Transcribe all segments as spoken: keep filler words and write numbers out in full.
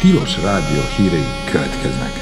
Tilos Rádió hírei következnek.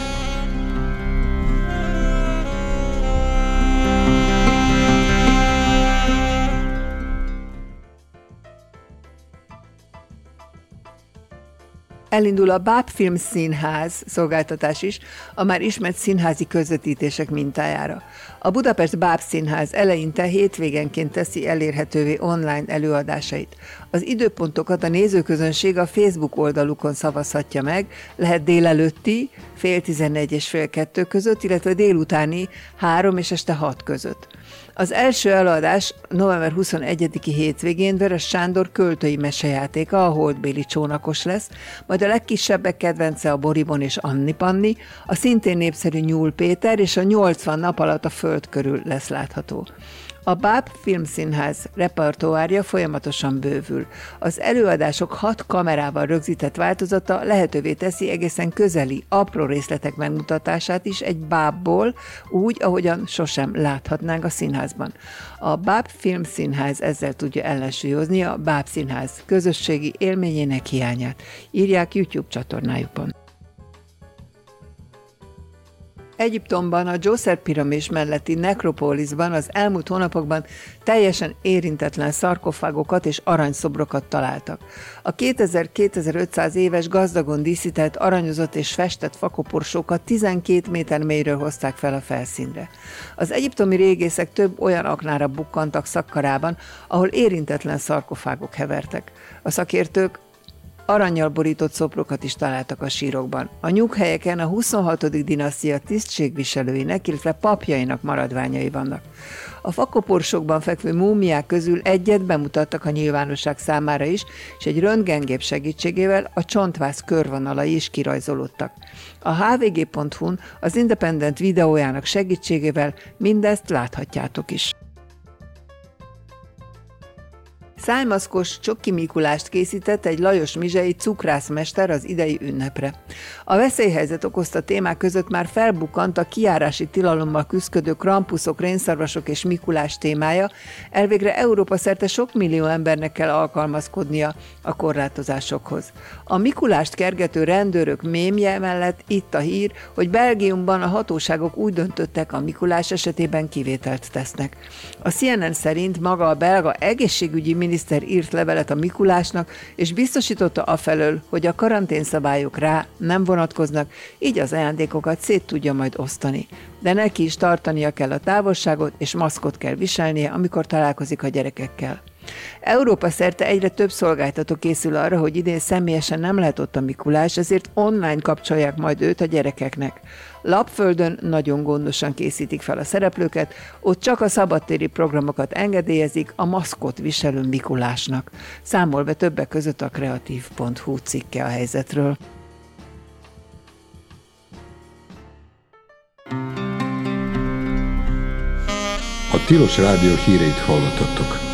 Elindul a Báb Filmszínház szolgáltatás is, a már ismert színházi közvetítések mintájára. A Budapest Báb Színház eleinte hétvégenként teszi elérhetővé online előadásait. Az időpontokat a nézőközönség a Facebook oldalukon szavazhatja meg, lehet délelőtti, fél tizenegy és fél kettő között, illetve délutáni három és este hat között. Az első előadás november huszonegyediki hétvégén Veres Sándor költői mesejátéka, a Holdbéli csónakos lesz, majd a legkisebbek kedvence a Boribon és Anni Panni, a szintén népszerű Nyúl Péter és a nyolcvan nap alatt a föld körül lesz látható. A Báb Filmszínház repertoárja folyamatosan bővül. Az előadások hat kamerával rögzített változata lehetővé teszi egészen közeli, apró részletek megmutatását is egy bábból, úgy, ahogyan sosem láthatnánk a színházban. A Báb Filmszínház ezzel tudja ellensúlyozni a Báb Színház közösségi élményének hiányát, írják YouTube csatornájukon. Egyiptomban a Djoser-piramis melletti nekropolisban az elmúlt hónapokban teljesen érintetlen szarkofágokat és aranyszobrokat találtak. A kétezer-kétezer-ötszáz éves gazdagon díszített, aranyozott és festett fakoporsókat tizenkét méter mélyről hozták fel a felszínre. Az egyiptomi régészek több olyan aknára bukkantak Szakkarában, ahol érintetlen szarkofágok hevertek. A szakértők arannyal borított szobrokat is találtak a sírokban. A nyughelyeken a huszonhatodik dinasztia tisztségviselőinek, illetve papjainak maradványai vannak. A fakoporsókban fekvő múmiák közül egyet bemutattak a nyilvánosság számára is, és egy röntgengép segítségével a csontváz körvonalai is kirajzolódtak. A há vé gé pont hu-n az Independent videójának segítségével mindezt láthatjátok is. Szájmaszkos Csoki Mikulást készített egy Lajos Mizsei cukrászmester az idei ünnepre. A veszélyhelyzet okozta témák között már felbukkant a kijárási tilalommal küszködő krampuszok, rénszarvasok és Mikulás témája, elvégre Európa szerte sok millió embernek kell alkalmazkodnia a korlátozásokhoz. A Mikulást kergető rendőrök mémje mellett itt a hír, hogy Belgiumban a hatóságok úgy döntöttek, a Mikulás esetében kivételt tesznek. A cé en en szerint maga a belga egészségügyi miniszter írt levelet a Mikulásnak, és biztosította afelől, hogy a karanténszabályok rá nem vonatkoznak, így az ajándékokat szét tudja majd osztani. De neki is tartania kell a távolságot, és maszkot kell viselnie, amikor találkozik a gyerekekkel. Európa szerte egyre több szolgáltató készül arra, hogy idén személyesen nem lehet ott a Mikulás, ezért online kapcsolják majd őt a gyerekeknek. Lapföldön nagyon gondosan készítik fel a szereplőket, ott csak a szabadtéri programokat engedélyezik a maszkot viselő Mikulásnak. Számol be többek között a kreatív pont hu cikke a helyzetről. A Tilos Rádió híreit hallottattok.